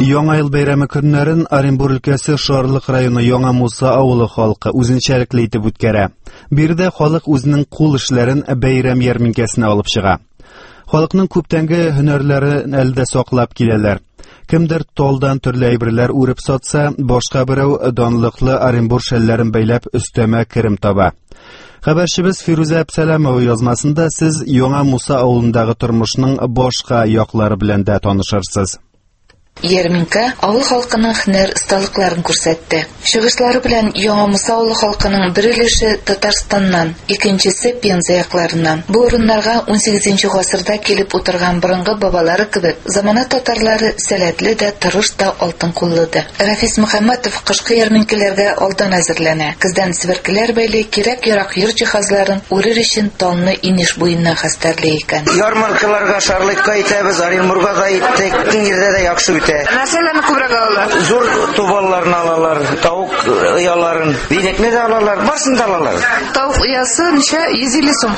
Яңа ел бәйрәме көннәрен Оренбур өлкәсе Шарлык районы Яңа Муса авылы халкы үзенчәлекле итеп үткәрә. Биредә халык үзенең кул эшләрен бәйрәм ярминкәсенә алып чыга. Халыкның күптәнге һөнәрләрен әлдә саклап киләләр. Кемдер талдан төрле әйберләр үреп сатса, башка берәү данлыклы Оренбур шәлләрен бәйләп өстәмә керем таба. Хәбәрчебез Фируза Әбсәләмова язмасында сез Яңа Муса авылындагы тормышның башка яклары белән дә танышырсыз. Ярминка авыл халкының һөнәр осталыкларын күрсәтте. Чыгышлары белән Яңа Муса авылы халкының бер өлеше Татарстаннан, икенчесе Пенза якларыннан. Бу урыннарга 18 гасырда килеп утырган борынгы бабалары кебек, замана татарлары сәләтле дә, тырыш та, алтын куллыды. Рафис Мөхәммәтов кышкы ярминкаларга алдан әзерләнә. Кыздан сверкеләр бәйле кирәк-ярак йорт җиһазларын үрер өчен талны инеш буеннан хәстәрле икән. Ярмаркаларга Шарлыкка итәбез, Оренбурга да иттек. Бөтен җирдә дә яхшы үтә. Нәрсәләрне күбрәк алалар? Зур тубалларны алалар, тавык ояларын, бинекне дә алалар, барсын да алалар. Тавык оясы ничә? 150 сум.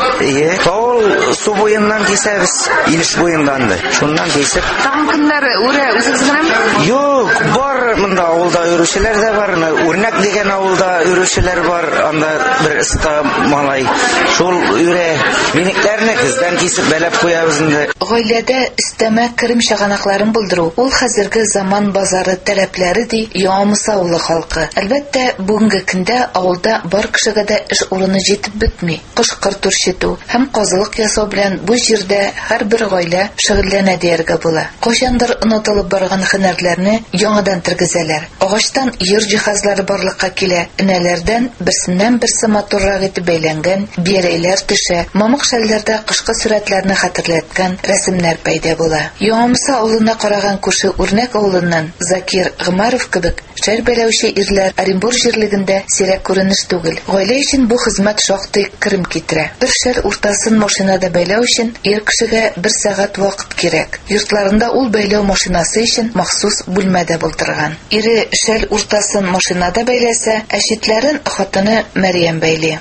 Тавыл су буеннан кисәбез, инеш буендан да. Шуннан кисеп. Тагын көннәре үрә үзегез генәме? Юк, бар монда авылда үрүчеләр дә бар. Үрнәк дигән авылда үрүчеләр бар. Анда бер оста малай. Шул үрә. Бинекләрне кыздан кисеп бәләп куябыз инде. Гаиләдә өстәмә керем чыганакларын булдыру. Ул хәзерге заман базары таләпләре ди Яңа Муса авылы халкы. Әлбәттә, бүгенге көндә авылда бар кешегә дә эш урыны җитеп бетми. Кышкыр турчыту һәм казылык ясау белән бу җирдә һәрбер гаилә шөгыльләнә дияргә була. Кайчандыр онытылып барган һөнәрләрне яңадан тергезәләр. Агачтан йорт җиһазлары барлыкка килә. Энәләрдән берсеннән-берсе матуррак итеп бәйләнгән бияләйләр төшә. Мамык шәлләрдә кышкы сурәтләрне хәтерләткән рәсемнәр пәйда була. Яңа Муса авылына караган күрше Үрнәк авылыннан Закир Гымаров кебек шәл бәйләүче ирләр Оренбур җирлегендә сирәк күренеш түгел. Гаилә өчен бу хезмәт шактый керем китерә. Бер шәл уртасын машинада бәйләү өчен ир кешегә 1 сәгать вакыт кирәк. Йортларында ул бәйләү машинасы өчен махсус бүлмәдә булдырган. Ире шәл уртасын машинада бәйләсә, әчетләрен хатыны Мәрьям бәйли.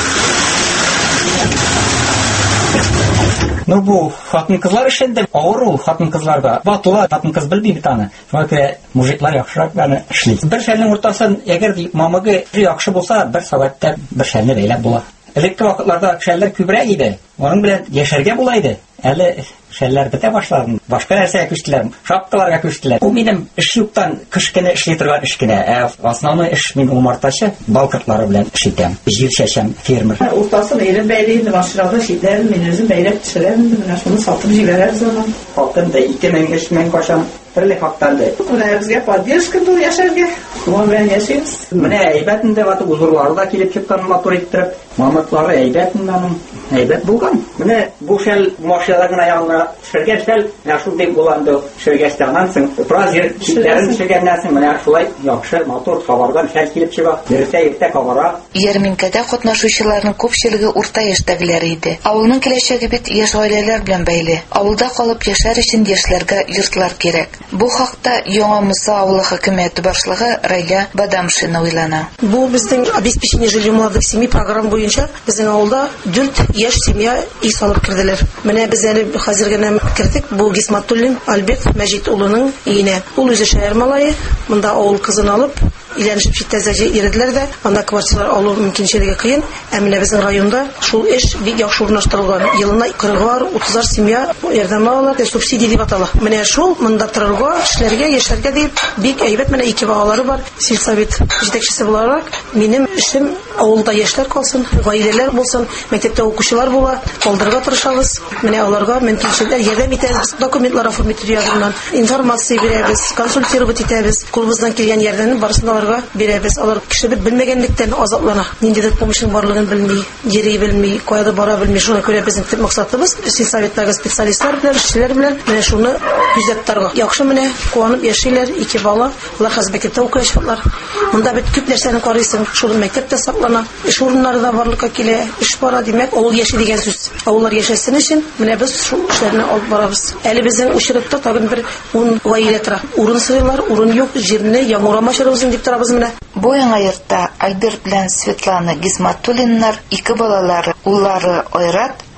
Бу хатын-кызлар эшендә авыр ул хатын-кызларга. Батыла хатын-кыз белми бит аны. Шуңа күрә мужиклар яхшырак аны эшли. Бер шәлнең уртасын әгәр мамыгы яхшы булса, 1 сәгатьтә бер шәлне бәйләп була. Элекке вакытларда шәлләр күбрәк иде. Аның белән яшәргә була иде. Әле шәлләр бетә башлады. Башка нәрсәгә күчтеләр. Шапкаларга күчтеләр. Бу минем эш юктан кыш көне эшли торган эш кенә. Основной эш мин умартачы балкытлары белән эш итәм. Җир чәчәм, фермер. Уртасын ирем бәйләйди, машинада шитләрен мин үзем бәйләп төшерәм. Менә шуны сатып җибәрәм zaman. Хатын да 2000-3000 кашам төрле хактарды. Менә безгә поддержка бу яшәргә. Шуңа белән яшәйбез. Менә әйбәтендә ваты узырлар да килеп чыккан матур иттереп, мамыклары әйбәтендән әйбәт булган. Менә бу шәл машинада гына янына төшергән шәл, менә шундый булганды. Шөгәстәннән соң празер китләрен төшергәннән соң менә шулай яхшы матур хабардан шәл килеп чыга. Иртә кабара. Ярминкәдә катнашучыларның күпчелеге урта яшьтәгеләр иде. Авылның киләчәге бит яшь гаиләләр белән бәйле. Авылда калып яшәр өчен яшьләргә йортлар кирәк. Бу хакта Яңа Муса авылы хөкүмәте башлыгы Райля Бадамшина уйлана. Бу безнең обеспечение жильем молодых семей программа буенча безнең авылда 4 яшь семья үй салып кирделәр. Менә без әле хәзер генә кирдек. Бу Гисматуллин Альберт Мәҗит улының өенә. Ул үзе шәһәр малае, монда авыл кызын алып иләнешеп читтәзәҗе иредләр дә, анда квартиралар алу мөмкинчелеге кыен. Ә менә безнең районда шул эш бик яхшы урнаштырылган. Елына 40-лар, 30-лар семья ярдәм алалар, субсидия дип атала. Менә шул монда торырга, эшләргә, яшәргә дип бик әйбәт. Менә 2 балалары бар. Сельсовет җитәкчесе буларак минем эшем авылда яшьләр калсын, гаиләләр булсын, мәктәптә укучылар була, калдырга тырышабыз. Менә аларга мөмкинчелектәр ярдәм итәбез, документлар оформить ягыннан, информация бирәбез, консультировать итәбез. Кулыбыздан килгән ярдәмне барысын аларга бирәбез. Алар кеше бит белмәгәнлектән азаплана. Ниндидер помощның барлыгын белми, йөри белми, кайда бара белми. Шуңа күрә безнең төп максатыбыз сельсоветтагы специалистлар белән, эшчеләр белән менә шуны күзәтеп торырга. Яхшы менә куанып яшиләр, 2 бала. Алар хәзер мәктәптә укыячаклар. Монда бит күп нәрсәне карыйсың. Шул мәктәптә саклана. Эш урыннары да барлыкка килә. Эш бара, димәк, авыл яши дигән сүз. Авыллар яшәсен өчен менә без шул эшләрне алып барабыз. Әле безнең учрыкта тагын бер 10 гаилә тора. Урын сыйлар, урын юк, җирне яңурама чырыбызын дип торабыз менә. Бу яңа йортта Альберт белән Светлана Гисматуллиннар 2 балалары, уллары Айрат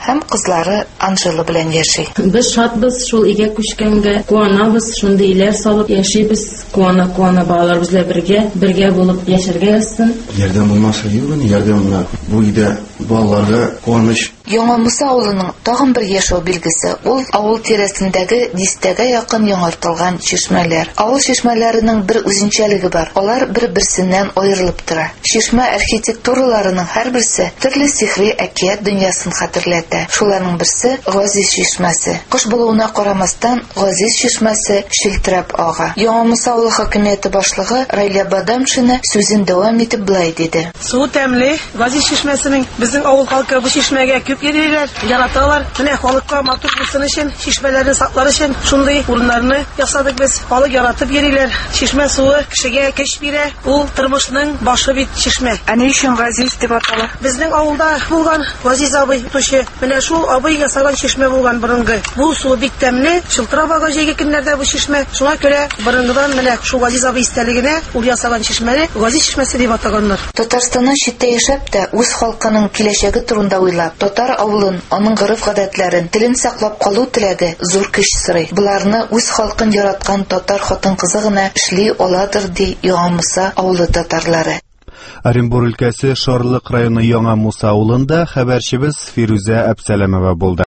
һәм кызлары Анжела белән яши. Без шатбыз, шул игә күчкәнгә, куанабыз, шундый иләр салып яшибез, куана балалар безләр бергә булып яшәргә язсын. Ярдәм булмаса югын, ярдәм бу өйдә балаларга куаныч. Яңа Муса авылының тагын бер яшәү билгесе ул авыл тирәсендәге 10-гә якын яңартылган чишмәләр. Авыл чишмәләренең бер үзенчәлеге бар. Алар бер-берсеннән аерылып тора. Чишмә архитектураларының һәрберсе төрле сихри әкият дөньясын хәтерләтә. Шуларның берсе Газиз чишмәсе. Кыш булуына карамастан, Газиз чишмәсе челтерәп ага. Яңа Муса авылы хакимияте башлыгы Райля Бадамшина сүзен дәвам итеп булай диде. Су тәмле, Газиз чишмәсенең безнең авыл халкы бу чишмәгә күп йөриләр, яраталар. Менә халыкка матур булсын өчен, чишмәләрне саклар өчен шундый урыннарны ясадык без. Халык яратып йөриләр. Чишмә суы кешегә көч бирә. Ул тормышның башы бит чишмә. Әни өчен Газиз дип атала. Безнең авылда булган Газиз абый тушы. Менә шул абый ясаган чишмә булган борынгы. Бу су бик тәмле, чылтырап ага җәйге көннәрдә бу чишмә. Шуңа күрә борынгыдан менә шул Газиз абый истәлегенә ул ясаган чишмәне Газиз чишмәсе дип атаганнар. Татарстаннан читтә яшәп тә үз халкының киләчәге турында уйлап, татар авылын, аның гореф-гадәтләрен, телен саклап калу теләге зур көч сорый. Буларны үз халкын яраткан татар хатын-кызы гына эшли аладыр ди Яңа Муса авылы татарлары. Оренбур өлкәсе Шарлык районы Яңа Муса авылында хәбәрчебез Фирүзә Әбсәләмова булды.